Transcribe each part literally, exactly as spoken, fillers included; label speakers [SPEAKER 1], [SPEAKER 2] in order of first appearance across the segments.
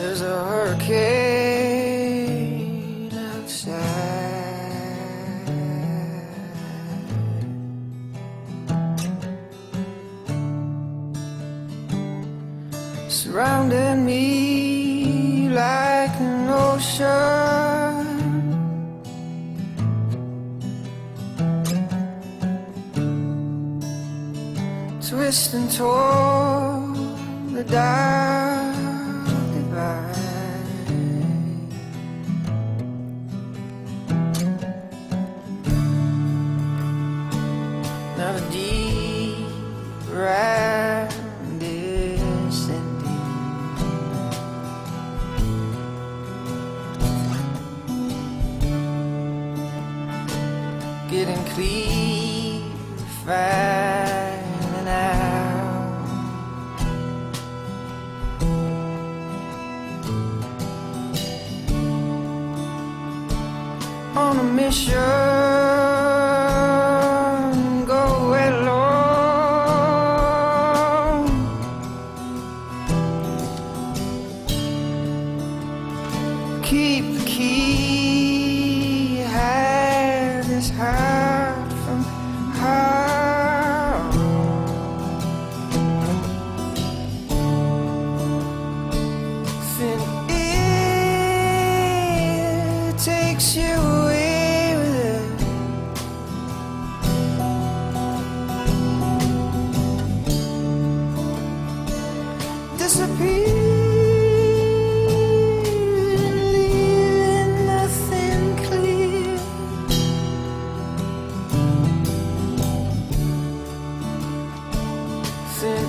[SPEAKER 1] There's a hurricane outside, surrounding me like an ocean, twisting toward the dark divide. Now the deep round is ending, getting clear, finding out on a mission. Go it alone, keep the key, hide this heart from harm. Then it takes you away with it. Disappear, leaving nothing clear. Then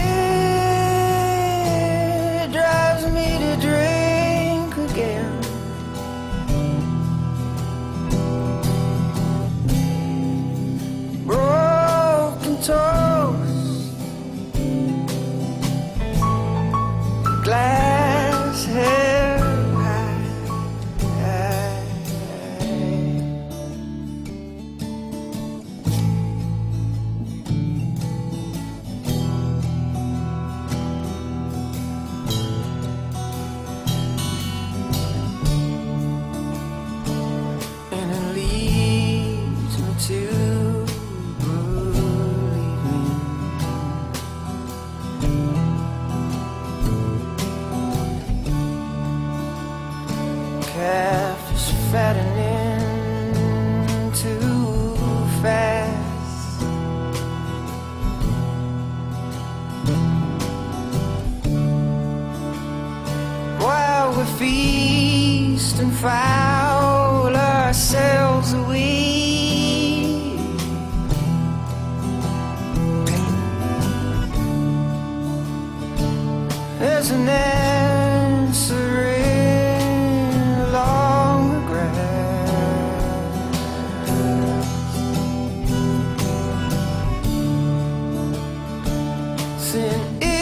[SPEAKER 1] it drives me to drink again. Broken toes, glass held high. And it leads me to believing calf is fattening too fast. While we feast and foul ourselves away, there's an answer along the grass. Then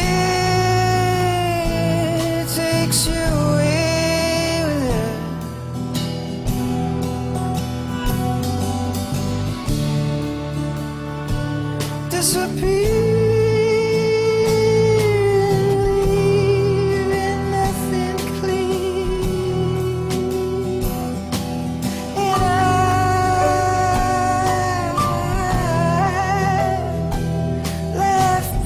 [SPEAKER 1] it takes you away with it. Disappear, leaving nothing clear. And I left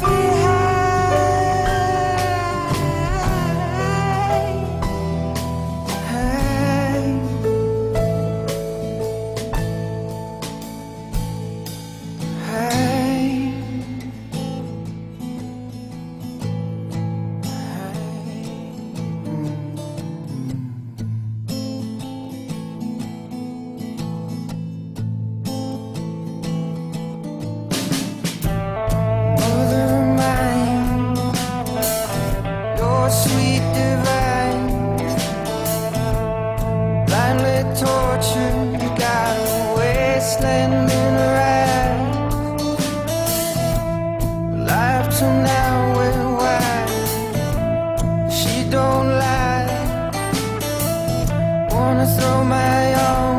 [SPEAKER 1] Mother mine, your sweet divine, blindly tortured, you got a wasteland in her eyes. Life till now went wide, she don't lie. Wanna throw my arms